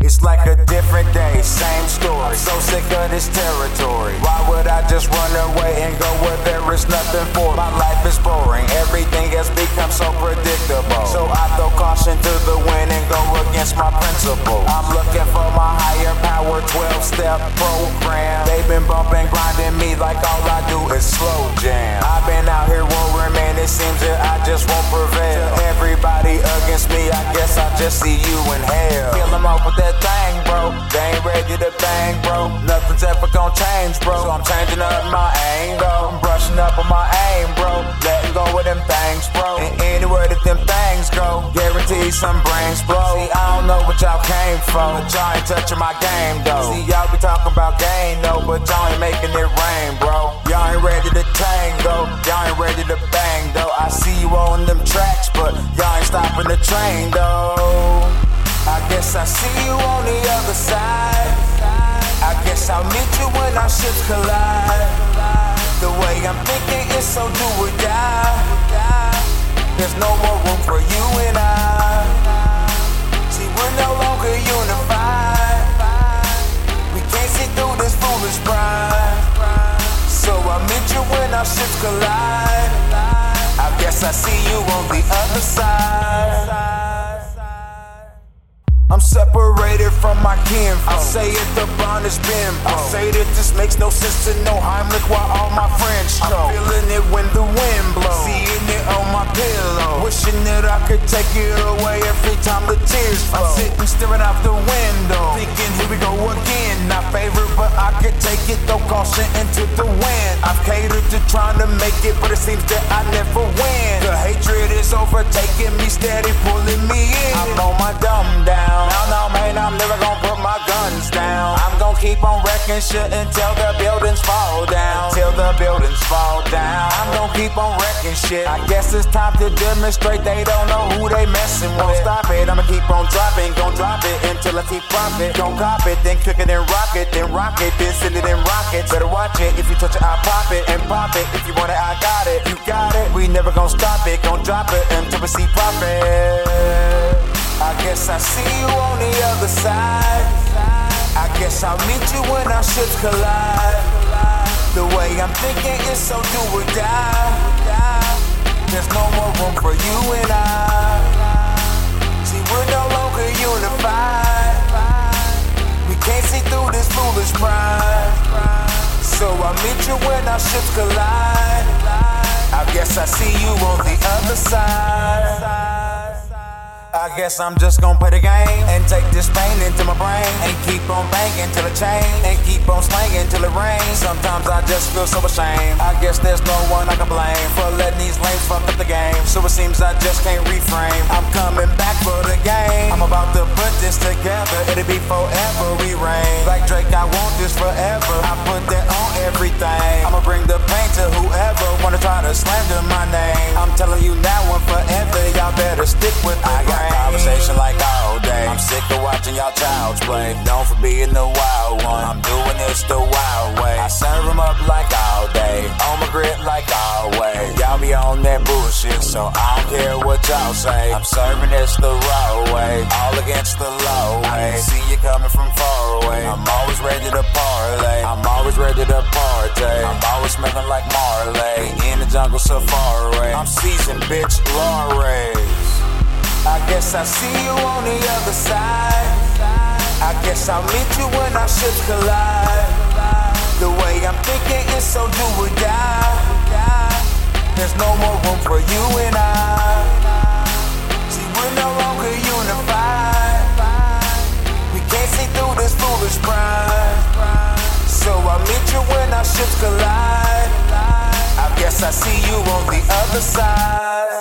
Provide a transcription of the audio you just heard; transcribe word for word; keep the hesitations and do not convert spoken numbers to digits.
It's like a different day, same story. So sick of this territory. Why would I just run away and go where there is nothing for? My life is boring, everything has become so predictable. So I throw caution to the wind and go against my principles. I'm looking for my higher power, twelve-step program. They've been bumping, grinding me like all I do is slow jam. I've been out here warring, man, it seems that I just won't prevail. Everybody against me, I guess I just see you in hell. Kill them off with that thing, bro. They ain't ready to bang, bro. Nothing's ever gonna change, bro. So I'm changing up my angle. I'm brushing up on my aim, bro. Letting go of them things, bro. And anywhere that them things go, guarantee some brains blow. See, I don't know what y'all came for, but y'all ain't touching my game, though. See, y'all be talking about game, though, but y'all ain't making it rain, bro. Y'all ain't ready to tango. Y'all ain't ready to bang, though. I see you on them tracks, but y'all ain't stopping the train, though. I guess I see you on the other side. I guess I'll meet you when our ships collide. The way I'm thinking is so do or die. There's no more room for you and I. See, we're no longer unified. We can't see through this foolish pride. So I'll meet you when our ships collide. I guess I see you on the other side. I'm separated from my kinfolk. I say it, the bond is been broke. I say that this makes no sense to know Heimlich while all my friends choke. I'm feeling it when the wind blows, seeing it on my pillow, wishing that I could take it away every time the tears flow. I'm sitting staring out the window, thinking here we go again. Not favorite, but I could take it, throw caution into the wind. I've catered to trying to make it, but it seems that I never win. The hatred is overtaking me, steady pulling me in. I'm on my dumb down. No, no, man, I'm never gonna put my guns down. I'm gonna keep on wrecking shit until the buildings fall down. Till the buildings fall down. I'm gonna keep on wrecking shit. I guess it's time to demonstrate they don't know who they messing with. Don't stop it, I'ma keep on dropping. Gon' drop it until I see profit. Don't cop it, then cook it and rock it. Then rock it, then send it in rockets. Better watch it, if you touch it, I'll pop it. And pop it, if you want it, I got it. You got it, we never gon' stop it. Gon' drop it until we see profit. I guess I see you on the other side. I guess I'll meet you when our ships collide. The way I'm thinking is so do or die. There's no more room for you and I. See, we're no longer unified. We can't see through this foolish pride. So I'll meet you when our ships collide. I guess I see you on the other side. I guess I'm just gon' play the game and take this pain into my brain and keep on banging till it change and keep on slanging till it rains. Sometimes I just feel so ashamed. I guess there's no one I can blame for letting these lanes fuck up the game. So it seems I just can't reframe. I'm coming back for the game. I'm about to put this together. It'll be forever we reign. Like Drake, I want this forever. I put that on everything. I'ma bring the pain to whoever wanna try to slander my name. I'm telling you now and forever, y'all better stick with the game. Conversation like all day. I'm sick of watching y'all child's play. Known for being the wild one. I'm doing this the wild way. I serve them up like all day. On my grit like always. Y'all be on that bullshit, so I don't care what y'all say. I'm serving this the raw way. All against the law way. I can see you coming from far away. I'm always ready to parlay. I'm always ready to party. I'm always smelling like Marley. In the jungle safari. I'm seasoned, bitch, Lorraine. I guess I see you on the other side. I guess I'll meet you when our ships collide. The way I'm thinking is so do or die. There's no more room for you and I. See, we're no longer unified. We can't see through this foolish pride. So I'll meet you when our ships collide. I guess I see you on the other side.